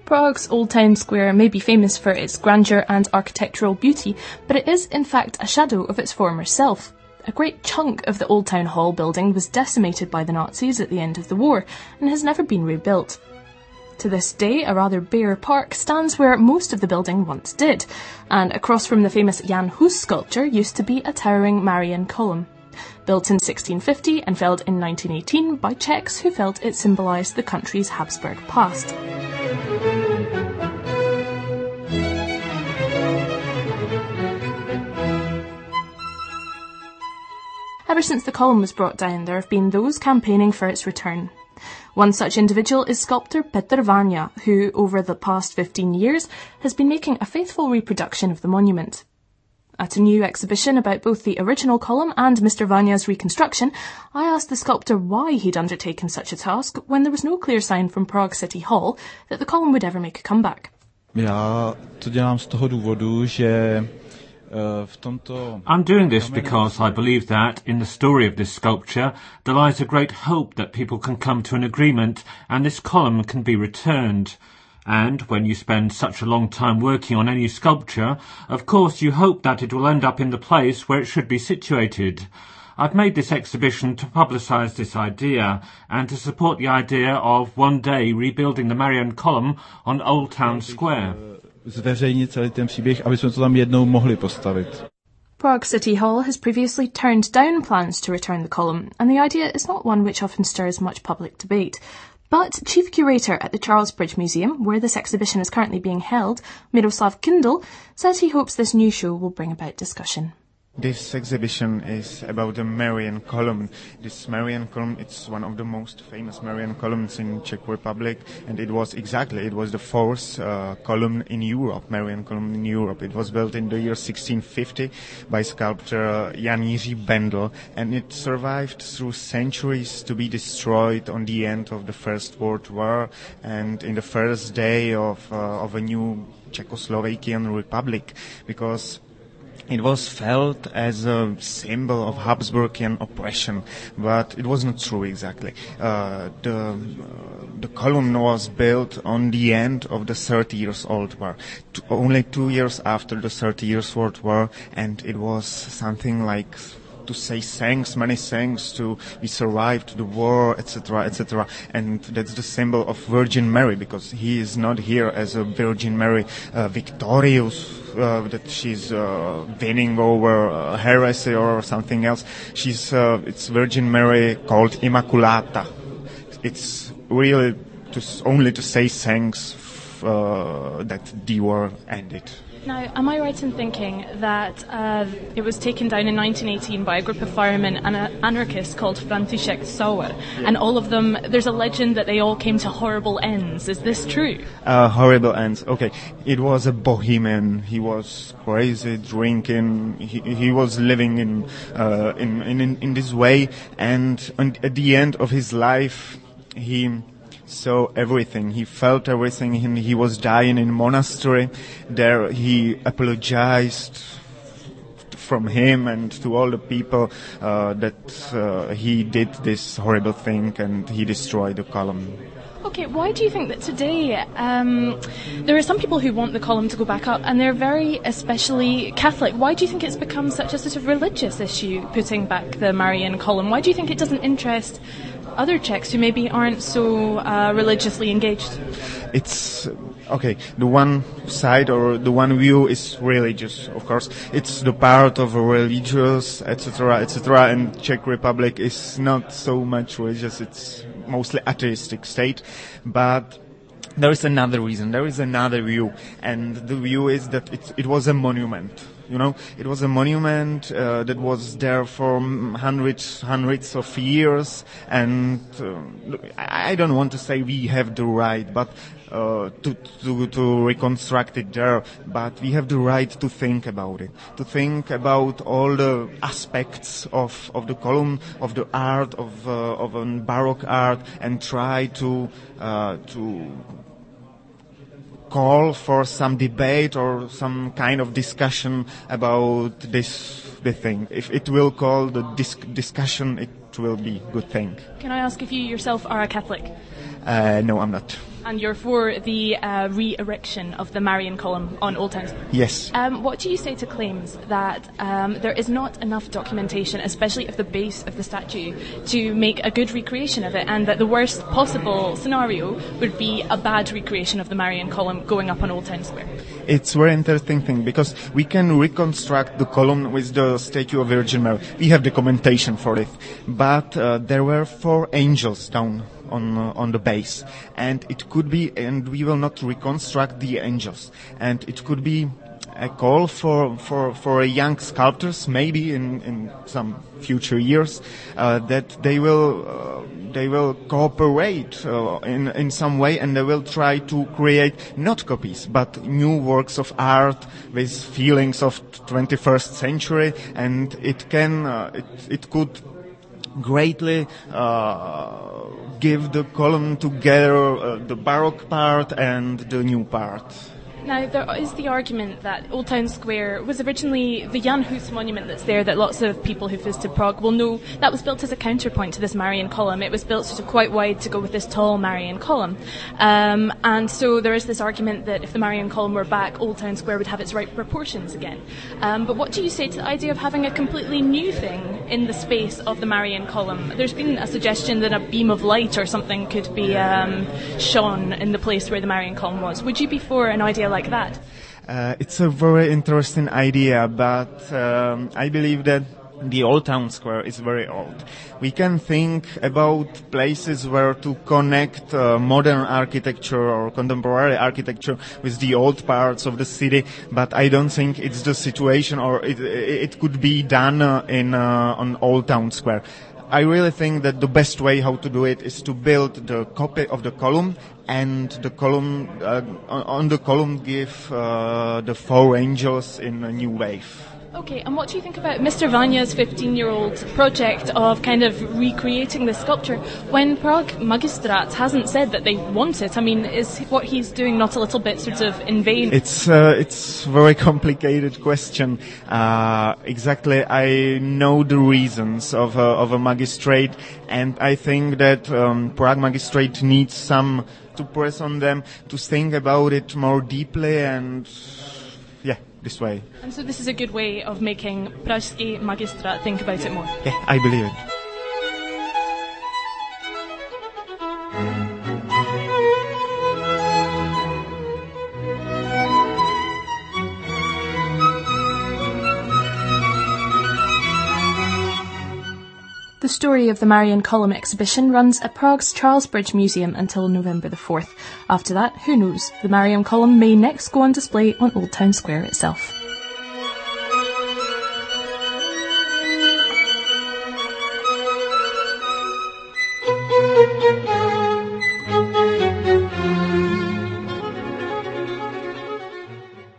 Prague's Old Town Square may be famous for its grandeur and architectural beauty, but it is in fact a shadow of its former self. A great chunk of the Old Town Hall building was decimated by the Nazis at the end of the war and has never been rebuilt. To this day, a rather bare park stands where most of the building once did, and across from the famous Jan Hus sculpture used to be a towering Marian column. Built in 1650 and felled in 1918 by Czechs who felt it symbolised the country's Habsburg past. Ever since the column was brought down, there have been those campaigning for its return. One such individual is sculptor Petr Vania, who, over the past 15 years, has been making a faithful reproduction of the monument. At a new exhibition about both the original column and Mr. Vania's reconstruction, I asked the sculptor why he'd undertaken such a task when there was no clear sign from Prague City Hall that the column would ever make a comeback. Já to dělám z toho důvodu, že I'm doing this because I believe that, in the story of this sculpture, there lies a great hope that people can come to an agreement and this column can be returned. And when you spend such a long time working on any sculpture, of course you hope that it will end up in the place where it should be situated. I've made this exhibition to publicise this idea and to support the idea of one day rebuilding the Marian column on Old Town Square. Zveřejnit celý ten příběh, aby jsme to tam jednou mohli postavit. Prague City Hall has previously turned down plans to return the column, and the idea is not one which often stirs much public debate. But Chief Curator at the Charles Bridge Museum, where this exhibition is currently being held, Miroslav Kindl, says he hopes this new show will bring about discussion. This exhibition is about the Marian column. This Marian column, it's one of the most famous Marian columns in Czech Republic, and it was the fourth column in Europe, Marian column in Europe. It was built in the year 1650 by sculptor Jan Jiří Bendl, and it survived through centuries to be destroyed on the end of the First World War and in the first day of a new Czechoslovakian Republic, because it was felt as a symbol of Habsburgian oppression, but it was not true exactly. The column was built on the end of the 30 Years Old War, only 2 years after the 30 Years Old War, and it was something like to say many thanks to we survived the war, etc., etc. And that's the symbol of Virgin Mary, because he is not here as a Virgin Mary victorious, that she's winning over heresy or something else. It's Virgin Mary called Immaculata. It's really only to say thanks that the war ended. Now, am I right in thinking that it was taken down in 1918 by a group of firemen and anarchists called František Sauer, and all of them, there's a legend that they all came to horrible ends. Is this true? Horrible ends. Okay. It was a bohemian. He was crazy, drinking. He was living in this way, and at the end of his life, he saw everything. He felt everything. He was dying in a monastery. There he apologized from him and to all the people that he did this horrible thing and he destroyed the column. Okay, why do you think that today there are some people who want the column to go back up, and they're very especially Catholic? Why do you think it's become such a sort of religious issue, putting back the Marian column? Why do you think it doesn't interest other Czechs who maybe aren't so religiously engaged? It's okay. The one side or the one view is religious, of course. It's the part of a religious, etc., etc. And Czech Republic is not so much religious. It's mostly atheistic state, but there is another reason. There is another view, and the view is that it was a monument. You know, it was a monument that was there for hundreds of years, and I don't want to say we have the right, but to reconstruct it there, but we have the right to think about it, to think about all the aspects of the column, of the art, of a Baroque art, and try to call for some debate or some kind of discussion about the thing. If it will call the discussion, it will be a good thing. Can I ask if you yourself are a Catholic? No, I'm not. And you're for the re-erection of the Marian column on Old Town Square? Yes. What do you say to claims that there is not enough documentation, especially of the base of the statue, to make a good recreation of it, and that the worst possible scenario would be a bad recreation of the Marian column going up on Old Town Square? It's a very interesting thing, because we can reconstruct the column with the statue of Virgin Mary. We have documentation for it. But there were 4 angels down on the base, and it could be, and we will not reconstruct the angels, and it could be a call for young sculptors, maybe in some future years, that they will cooperate in some way, and they will try to create not copies but new works of art with feelings of 21st century, and it could greatly give the column together, the Baroque part and the new part. Now, there is the argument that Old Town Square was originally the Jan Hus monument that's there, that lots of people who visited Prague will know that was built as a counterpoint to this Marian column. It was built sort of quite wide to go with this tall Marian column. And so there is this argument that if the Marian column were back, Old Town Square would have its right proportions again. But what do you say to the idea of having a completely new thing in the space of the Marian column? There's been a suggestion that a beam of light or something could be shone in the place where the Marian column was. Would you be for an idea like that? It's a very interesting idea, but I believe that the Old Town Square is very old. We can think about places where to connect modern architecture or contemporary architecture with the old parts of the city, but I don't think it's the situation, or it could be done on Old Town Square. I really think that the best way how to do it is to build the copy of the column, and the column on the column give the 4 angels in a new wave. Okay, and what do you think about Mr. Vanya's 15-year-old project of kind of recreating the sculpture when Prague Magistrat hasn't said that they want it? I mean, is what he's doing not a little bit sort of in vain? It's a very complicated question. Exactly, I know the reasons of a magistrate, and I think that Prague Magistrate needs some to press on them to think about it more deeply, and this way. And so this is a good way of making Pražský Magistrat think about it more? Yeah, I believe it. The story of the Marian Column exhibition runs at Prague's Charles Bridge Museum until November the 4th. After that, who knows, the Marian Column may next go on display on Old Town Square itself.